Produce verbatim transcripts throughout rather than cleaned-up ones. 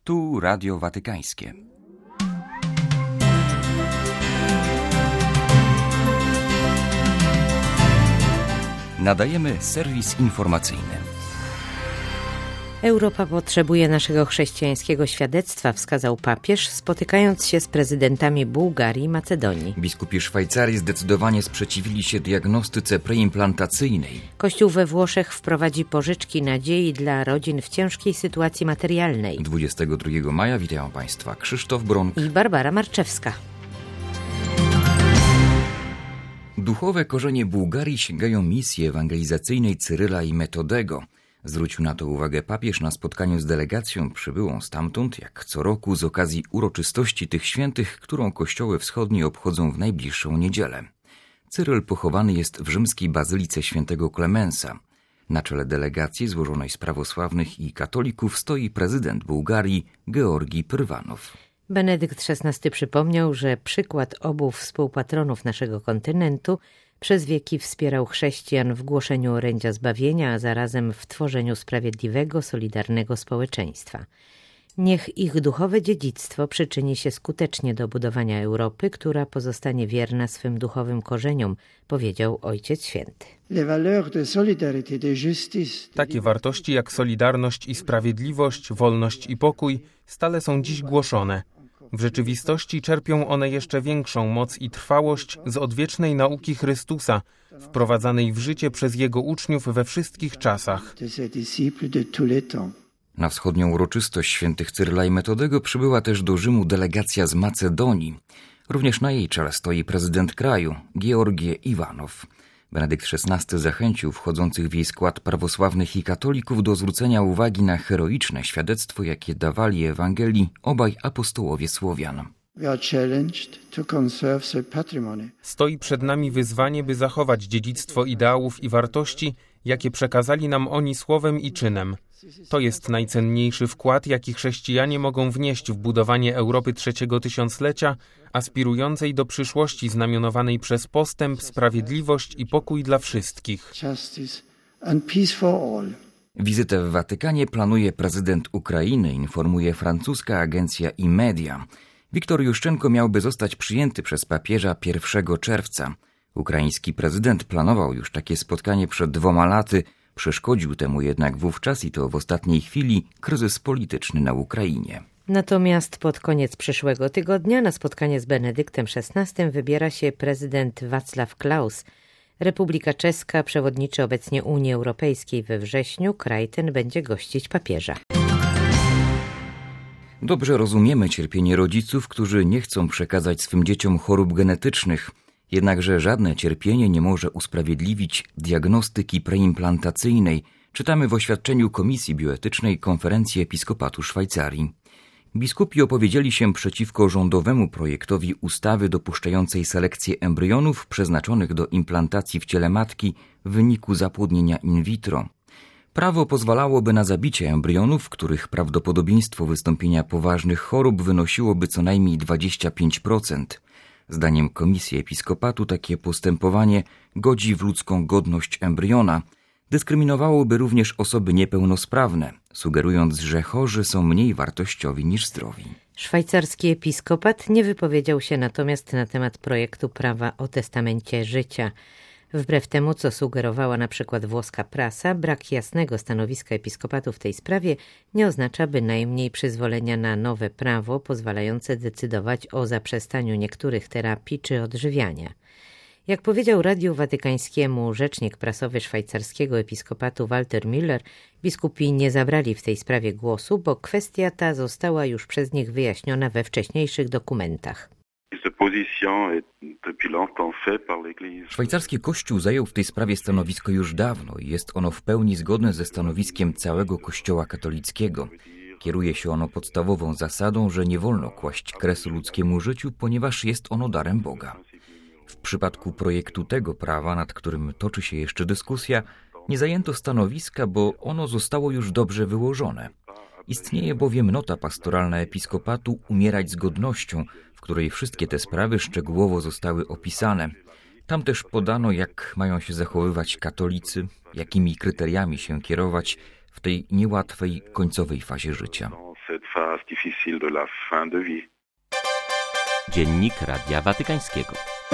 Tu Radio Watykańskie. Nadajemy serwis informacyjny. Europa potrzebuje naszego chrześcijańskiego świadectwa, wskazał papież, spotykając się z prezydentami Bułgarii i Macedonii. Biskupi Szwajcarii zdecydowanie sprzeciwili się diagnostyce preimplantacyjnej. Kościół we Włoszech wprowadzi pożyczki nadziei dla rodzin w ciężkiej sytuacji materialnej. dwudziestego drugiego maja witają Państwa Krzysztof Bronk i Barbara Marczewska. Duchowe korzenie Bułgarii sięgają misji ewangelizacyjnej Cyryla i Metodego. Zwrócił na to uwagę papież na spotkaniu z delegacją przybyłą stamtąd, jak co roku z okazji uroczystości tych świętych, którą kościoły wschodnie obchodzą w najbliższą niedzielę. Cyryl pochowany jest w rzymskiej bazylice świętego Klemensa. Na czele delegacji złożonej z prawosławnych i katolików stoi prezydent Bułgarii Georgi Pyrwanow. Benedykt szesnasty przypomniał, że przykład obu współpatronów naszego kontynentu przez wieki wspierał chrześcijan w głoszeniu orędzia zbawienia, a zarazem w tworzeniu sprawiedliwego, solidarnego społeczeństwa. Niech ich duchowe dziedzictwo przyczyni się skutecznie do budowania Europy, która pozostanie wierna swym duchowym korzeniom, powiedział Ojciec Święty. Takie wartości jak solidarność i sprawiedliwość, wolność i pokój stale są dziś głoszone. W rzeczywistości czerpią one jeszcze większą moc i trwałość z odwiecznej nauki Chrystusa, wprowadzanej w życie przez Jego uczniów we wszystkich czasach. Na wschodnią uroczystość świętych Cyryla i Metodego przybyła też do Rzymu delegacja z Macedonii. Również na jej czele stoi prezydent kraju, Georgie Iwanow. Benedykt szesnasty zachęcił wchodzących w jej skład prawosławnych i katolików do zwrócenia uwagi na heroiczne świadectwo, jakie dawali Ewangelii obaj apostołowie Słowian. Stoi przed nami wyzwanie, by zachować dziedzictwo ideałów i wartości, jakie przekazali nam oni słowem i czynem. To jest najcenniejszy wkład, jaki chrześcijanie mogą wnieść w budowanie Europy trzeciego tysiąclecia, aspirującej do przyszłości znamionowanej przez postęp, sprawiedliwość i pokój dla wszystkich. Wizytę w Watykanie planuje prezydent Ukrainy, informuje francuska agencja Imedia. Wiktor Juszczenko miałby zostać przyjęty przez papieża pierwszego czerwca. Ukraiński prezydent planował już takie spotkanie przed dwoma laty, przeszkodził temu jednak wówczas i to w ostatniej chwili kryzys polityczny na Ukrainie. Natomiast pod koniec przyszłego tygodnia na spotkanie z Benedyktem szesnastym wybiera się prezydent Václav Klaus. Republika Czeska przewodniczy obecnie Unii Europejskiej. We wrześniu kraj ten będzie gościć papieża. Dobrze rozumiemy cierpienie rodziców, którzy nie chcą przekazać swym dzieciom chorób genetycznych. Jednakże żadne cierpienie nie może usprawiedliwić diagnostyki preimplantacyjnej, czytamy w oświadczeniu Komisji Bioetycznej Konferencji Episkopatu Szwajcarii. Biskupi opowiedzieli się przeciwko rządowemu projektowi ustawy dopuszczającej selekcję embrionów przeznaczonych do implantacji w ciele matki w wyniku zapłodnienia in vitro. Prawo pozwalałoby na zabicie embrionów, których prawdopodobieństwo wystąpienia poważnych chorób wynosiłoby co najmniej dwadzieścia pięć procent. Zdaniem Komisji Episkopatu takie postępowanie godzi w ludzką godność embriona. Dyskryminowałoby również osoby niepełnosprawne, sugerując, że chorzy są mniej wartościowi niż zdrowi. Szwajcarski episkopat nie wypowiedział się natomiast na temat projektu prawa o testamencie życia. Wbrew temu, co sugerowała na przykład włoska prasa, brak jasnego stanowiska episkopatu w tej sprawie nie oznacza bynajmniej przyzwolenia na nowe prawo pozwalające decydować o zaprzestaniu niektórych terapii czy odżywiania. Jak powiedział Radiu Watykańskiemu rzecznik prasowy szwajcarskiego episkopatu Walter Müller, biskupi nie zabrali w tej sprawie głosu, bo kwestia ta została już przez nich wyjaśniona we wcześniejszych dokumentach. Szwajcarski Kościół zajął w tej sprawie stanowisko już dawno i jest ono w pełni zgodne ze stanowiskiem całego Kościoła katolickiego. Kieruje się ono podstawową zasadą, że nie wolno kłaść kresu ludzkiemu życiu, ponieważ jest ono darem Boga. W przypadku projektu tego prawa, nad którym toczy się jeszcze dyskusja, nie zajęto stanowiska, bo ono zostało już dobrze wyłożone. Istnieje bowiem nota pastoralna episkopatu Umierać z godnością, w której wszystkie te sprawy szczegółowo zostały opisane. Tam też podano, jak mają się zachowywać katolicy, jakimi kryteriami się kierować w tej niełatwej końcowej fazie życia. cette phase difficile de la fin de vie. Dziennik Radia Watykańskiego.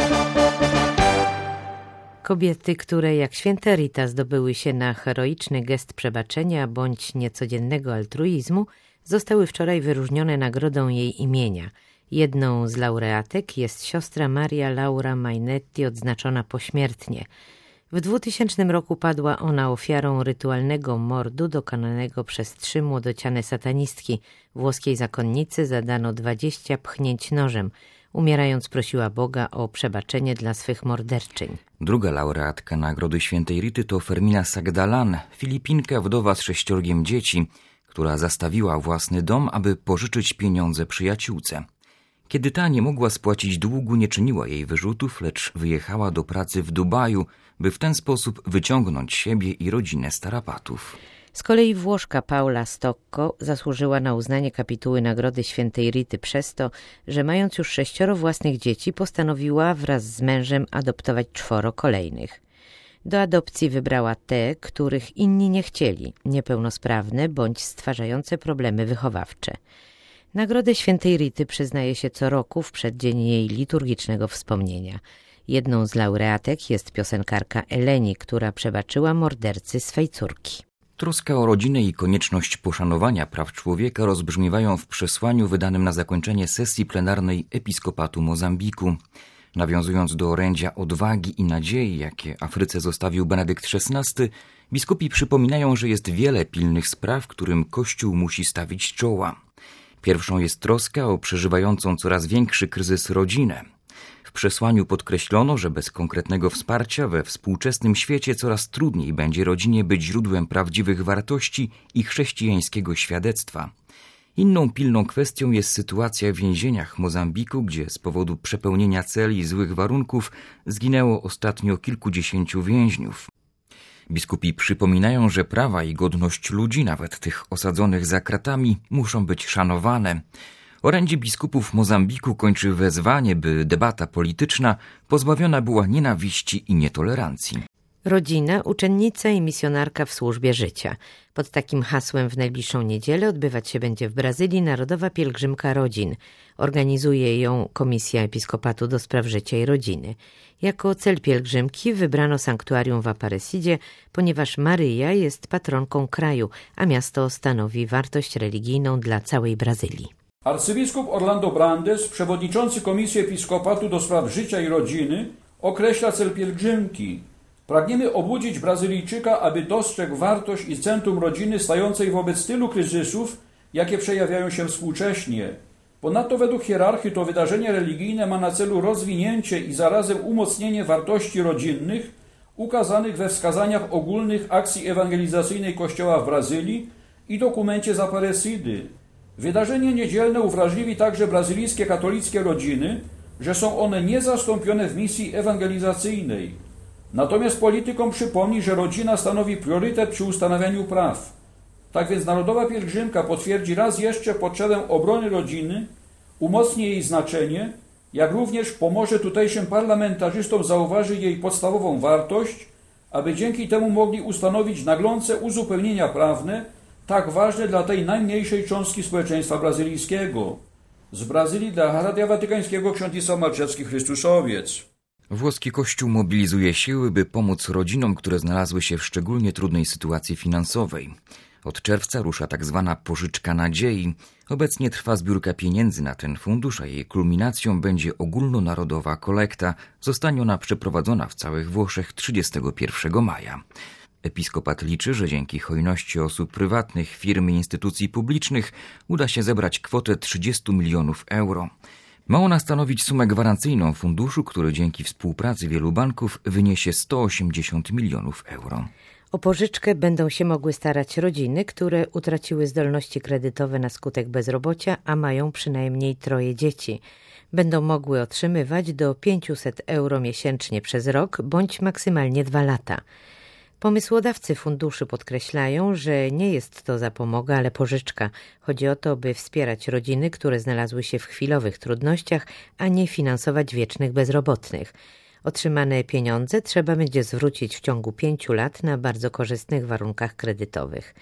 Kobiety, które jak święta Rita zdobyły się na heroiczny gest przebaczenia bądź niecodziennego altruizmu, zostały wczoraj wyróżnione nagrodą jej imienia. Jedną z laureatek jest siostra Maria Laura Mainetti, odznaczona pośmiertnie. W dwutysięcznym roku padła ona ofiarą rytualnego mordu dokonanego przez trzy młodociane satanistki. Włoskiej zakonnicy zadano dwadzieścia pchnięć nożem. Umierając prosiła Boga o przebaczenie dla swych morderczyń. Druga laureatka Nagrody Świętej Rity to Fermina Sagdalan, Filipinka, wdowa z sześciorgiem dzieci, która zastawiła własny dom, aby pożyczyć pieniądze przyjaciółce. Kiedy ta nie mogła spłacić długu, nie czyniła jej wyrzutów, lecz wyjechała do pracy w Dubaju, by w ten sposób wyciągnąć siebie i rodzinę z tarapatów. Z kolei Włoszka Paula Stocco zasłużyła na uznanie kapituły Nagrody Świętej Rity przez to, że mając już sześcioro własnych dzieci, postanowiła wraz z mężem adoptować czworo kolejnych. Do adopcji wybrała te, których inni nie chcieli, niepełnosprawne bądź stwarzające problemy wychowawcze. Nagrodę Świętej Rity przyznaje się co roku w przeddzień jej liturgicznego wspomnienia. Jedną z laureatek jest piosenkarka Eleni, która przebaczyła mordercy swej córki. Troska o rodzinę i konieczność poszanowania praw człowieka rozbrzmiewają w przesłaniu wydanym na zakończenie sesji plenarnej Episkopatu Mozambiku. Nawiązując do orędzia odwagi i nadziei, jakie Afryce zostawił Benedykt szesnasty, biskupi przypominają, że jest wiele pilnych spraw, którym Kościół musi stawić czoła. Pierwszą jest troska o przeżywającą coraz większy kryzys rodzinę. W przesłaniu podkreślono, że bez konkretnego wsparcia we współczesnym świecie coraz trudniej będzie rodzinie być źródłem prawdziwych wartości i chrześcijańskiego świadectwa. Inną pilną kwestią jest sytuacja w więzieniach Mozambiku, gdzie z powodu przepełnienia celi i złych warunków zginęło ostatnio kilkudziesięciu więźniów. Biskupi przypominają, że prawa i godność ludzi, nawet tych osadzonych za kratami, muszą być szanowane. Orędzie biskupów Mozambiku kończy wezwanie, by debata polityczna pozbawiona była nienawiści i nietolerancji. Rodzina, uczennica i misjonarka w służbie życia. Pod takim hasłem w najbliższą niedzielę odbywać się będzie w Brazylii Narodowa Pielgrzymka Rodzin. Organizuje ją Komisja Episkopatu do Spraw Życia i Rodziny. Jako cel pielgrzymki wybrano sanktuarium w Aparecidzie, ponieważ Maryja jest patronką kraju, a miasto stanowi wartość religijną dla całej Brazylii. Arcybiskup Orlando Brandes, przewodniczący Komisji Episkopatu do Spraw Życia i Rodziny, określa cel pielgrzymki. Pragniemy obudzić Brazylijczyka, aby dostrzegł wartość i centrum rodziny stającej wobec tylu kryzysów, jakie przejawiają się współcześnie. Ponadto według hierarchii to wydarzenie religijne ma na celu rozwinięcie i zarazem umocnienie wartości rodzinnych ukazanych we wskazaniach ogólnych akcji ewangelizacyjnej Kościoła w Brazylii i dokumencie z Aparecidy. Wydarzenie niedzielne uwrażliwi także brazylijskie katolickie rodziny, że są one niezastąpione w misji ewangelizacyjnej. Natomiast politykom przypomni, że rodzina stanowi priorytet przy ustanawianiu praw. Tak więc Narodowa Pielgrzymka potwierdzi raz jeszcze potrzebę obrony rodziny, umocni jej znaczenie, jak również pomoże tutejszym parlamentarzystom zauważyć jej podstawową wartość, aby dzięki temu mogli ustanowić naglące uzupełnienia prawne, tak ważne dla tej najmniejszej cząstki społeczeństwa brazylijskiego. Z Brazylii dla Radia Watykańskiego ksiądz Isa Marczewski, Chrystusowiec. Włoski Kościół mobilizuje siły, by pomóc rodzinom, które znalazły się w szczególnie trudnej sytuacji finansowej. Od czerwca rusza tak zwana pożyczka nadziei. Obecnie trwa zbiórka pieniędzy na ten fundusz, a jej kulminacją będzie ogólnonarodowa kolekta. Zostanie ona przeprowadzona w całych Włoszech trzydziestego pierwszego maja. Episkopat liczy, że dzięki hojności osób prywatnych, firm i instytucji publicznych uda się zebrać kwotę trzydziestu milionów euro. Ma ona stanowić sumę gwarancyjną funduszu, który dzięki współpracy wielu banków wyniesie sto osiemdziesiąt milionów euro. O pożyczkę będą się mogły starać rodziny, które utraciły zdolności kredytowe na skutek bezrobocia, a mają przynajmniej troje dzieci. Będą mogły otrzymywać do pięćset euro miesięcznie przez rok bądź maksymalnie dwa lata. Pomysłodawcy funduszy podkreślają, że nie jest to zapomoga, ale pożyczka. Chodzi o to, by wspierać rodziny, które znalazły się w chwilowych trudnościach, a nie finansować wiecznych bezrobotnych. Otrzymane pieniądze trzeba będzie zwrócić w ciągu pięciu lat na bardzo korzystnych warunkach kredytowych.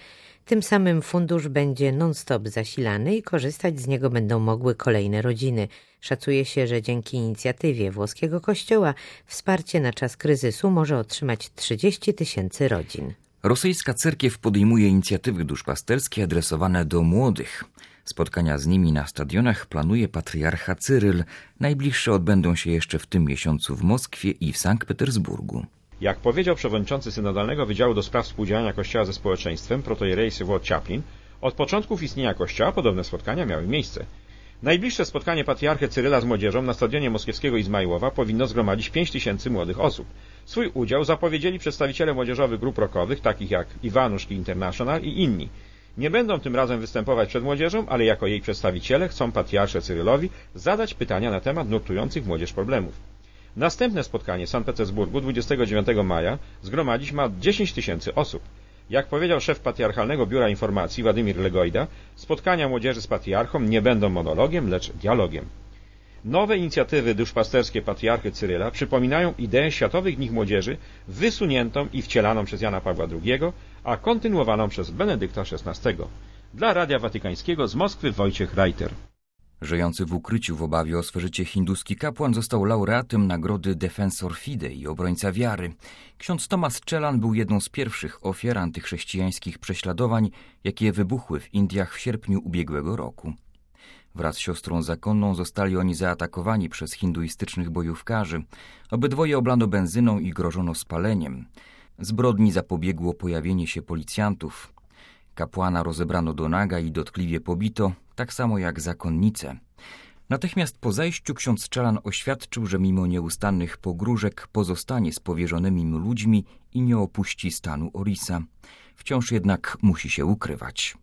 Tym samym fundusz będzie non-stop zasilany i korzystać z niego będą mogły kolejne rodziny. Szacuje się, że dzięki inicjatywie włoskiego kościoła wsparcie na czas kryzysu może otrzymać trzydzieści tysięcy rodzin. Rosyjska cerkiew podejmuje inicjatywy duszpasterskie adresowane do młodych. Spotkania z nimi na stadionach planuje patriarcha Cyryl. Najbliższe odbędą się jeszcze w tym miesiącu w Moskwie i w Sankt Petersburgu. Jak powiedział przewodniczący Synodalnego Wydziału do Spraw Współdziałania Kościoła ze społeczeństwem, protoierei Sewolod Chaplin, od początków istnienia Kościoła podobne spotkania miały miejsce. Najbliższe spotkanie patriarchy Cyryla z młodzieżą na stadionie moskiewskiego Izmaiłowa powinno zgromadzić pięć tysięcy młodych osób. Swój udział zapowiedzieli przedstawiciele młodzieżowych grup rockowych, takich jak Iwanuszki International i inni. Nie będą tym razem występować przed młodzieżą, ale jako jej przedstawiciele chcą patriarsze Cyrylowi zadać pytania na temat nurtujących młodzież problemów. Następne spotkanie w Sankt Petersburgu dwudziestego dziewiątego maja zgromadzić ma dziesięć tysięcy osób. Jak powiedział szef Patriarchalnego Biura Informacji Władimir Legojda, spotkania młodzieży z patriarchą nie będą monologiem, lecz dialogiem. Nowe inicjatywy duszpasterskie patriarchy Cyryla przypominają ideę Światowych Dni Młodzieży wysuniętą i wcielaną przez Jana Pawła drugiego, a kontynuowaną przez Benedykta szesnastego. Dla Radia Watykańskiego z Moskwy Wojciech Reiter. Żyjący w ukryciu w obawie o swe życie hinduski kapłan został laureatem nagrody Defensor Fidei, obrońca wiary. Ksiądz Thomas Chellan był jedną z pierwszych ofiar antychrześcijańskich prześladowań, jakie wybuchły w Indiach w sierpniu ubiegłego roku. Wraz z siostrą zakonną zostali oni zaatakowani przez hinduistycznych bojówkarzy. Obydwoje oblano benzyną i grożono spaleniem. Zbrodni zapobiegło pojawienie się policjantów. Kapłana rozebrano do naga i dotkliwie pobito, tak samo jak zakonnicę. Natychmiast po zajściu ksiądz Chellan oświadczył, że mimo nieustannych pogróżek pozostanie z powierzonymi mu ludźmi i nie opuści stanu Orissa. Wciąż jednak musi się ukrywać.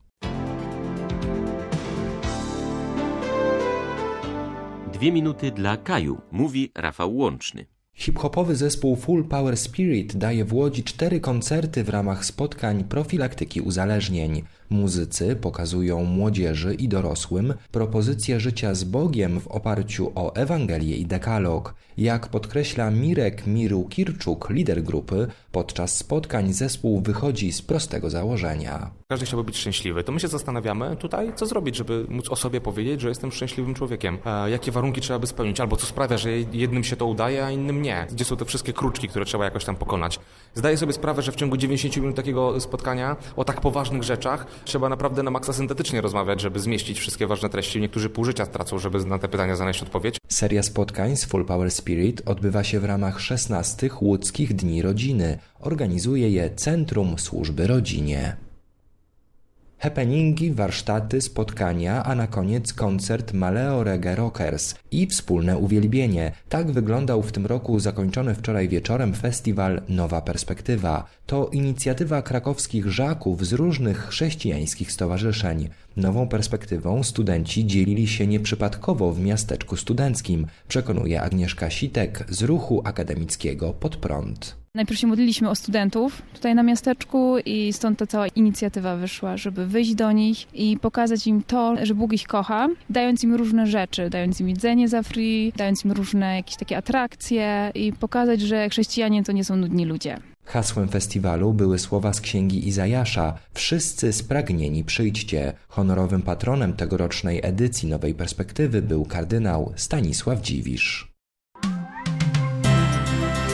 Dwie minuty dla Kaju, mówi Rafał Łączny. Hip-hopowy zespół Full Power Spirit daje w Łodzi cztery koncerty w ramach spotkań profilaktyki uzależnień. Muzycy pokazują młodzieży i dorosłym propozycje życia z Bogiem w oparciu o Ewangelię i Dekalog. Jak podkreśla Mirek Miru-Kirczuk, lider grupy, podczas spotkań zespół wychodzi z prostego założenia. Każdy chciałby być szczęśliwy. To my się zastanawiamy tutaj, co zrobić, żeby móc o sobie powiedzieć, że jestem szczęśliwym człowiekiem. E, jakie warunki trzeba by spełnić, albo co sprawia, że jednym się to udaje, a innym nie. Gdzie są te wszystkie kruczki, które trzeba jakoś tam pokonać. Zdaję sobie sprawę, że w ciągu dziewięćdziesięciu minut takiego spotkania o tak poważnych rzeczach trzeba naprawdę na maksa syntetycznie rozmawiać, żeby zmieścić wszystkie ważne treści. Niektórzy pół życia stracą, żeby na te pytania znaleźć odpowiedź. Seria spotkań z Full Power Spirit odbywa się w ramach szesnastych Łódzkich Dni Rodziny. Organizuje je Centrum Służby Rodzinie. Happeningi, warsztaty, spotkania, a na koniec koncert Maleo Reggae Rockers i wspólne uwielbienie. Tak wyglądał w tym roku zakończony wczoraj wieczorem festiwal Nowa Perspektywa. To inicjatywa krakowskich żaków z różnych chrześcijańskich stowarzyszeń. Nową perspektywą studenci dzielili się nieprzypadkowo w miasteczku studenckim, przekonuje Agnieszka Sitek z ruchu akademickiego Pod Prąd. Najpierw się modliliśmy o studentów tutaj na miasteczku i stąd ta cała inicjatywa wyszła, żeby wyjść do nich i pokazać im to, że Bóg ich kocha, dając im różne rzeczy, dając im jedzenie za free, dając im różne jakieś takie atrakcje i pokazać, że chrześcijanie to nie są nudni ludzie. Hasłem festiwalu były słowa z księgi Izajasza: wszyscy spragnieni przyjdźcie. Honorowym patronem tegorocznej edycji Nowej Perspektywy był kardynał Stanisław Dziwisz.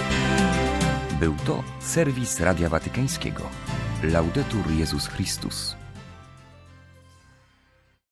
Był to serwis Radia Watykańskiego. Laudetur Jezus Chrystus.